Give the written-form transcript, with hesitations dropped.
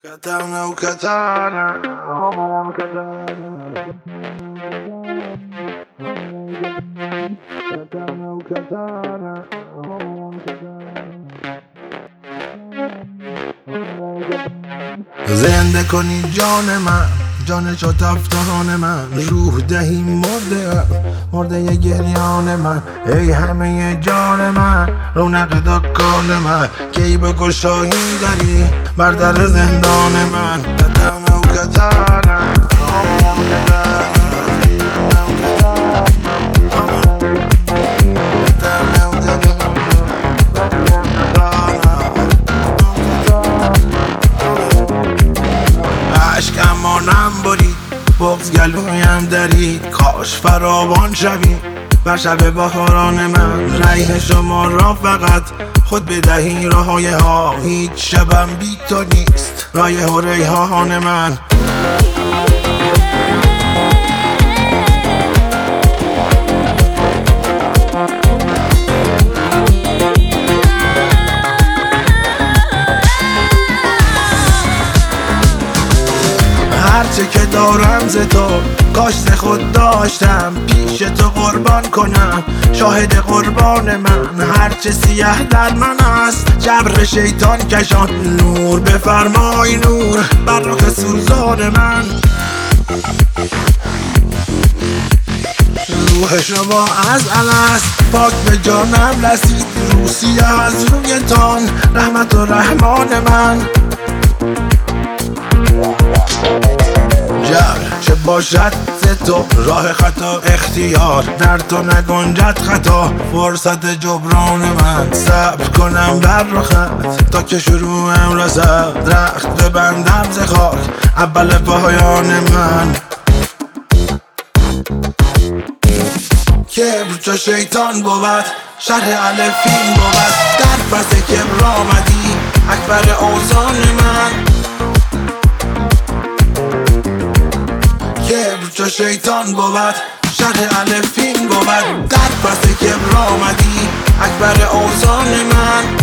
Katana o katana, katana o katana. زنده کنی جان من، جان شتافتان من، روح دهی مرده گریان من. ای همه جان من، رونق دکان من، کی به گشایی داری بر در زندان من. کتانه و کتانه اشکمانم برید، بغض گلویم درید، کاش فراوان شوی بر شب بهاران من. ریح شما را فقط خود بدهی راهای ها، هیچ شبم بی تو نیست رایح و ریحان من. هرچه که دارم ز تو کاشت خود داشتم، پیش تو قربان کنم شاهد قربان من. هرچه سیه در من است جبر شیطان کشان، نور بفرمای نور بر رخ سوزان من. روح شما از الست پاک به جانم رسید، روسیه از رویتان رحمت و رحمان من. چه باشد ز تو راه خطا اختیار، در تو نگنجد خطا فرصت جبران من. صبر کنم بر رخت تا که شروعم رسد، درخت ببندم ز خاک اول پایان من. کبر چو شیطان بود شرح الفین بود، در پس کبر آمدی اکبر اوزان من. کبر چو شیطان بود شرح الفین بود، در پس کبر آمدی اکبر اوزان من.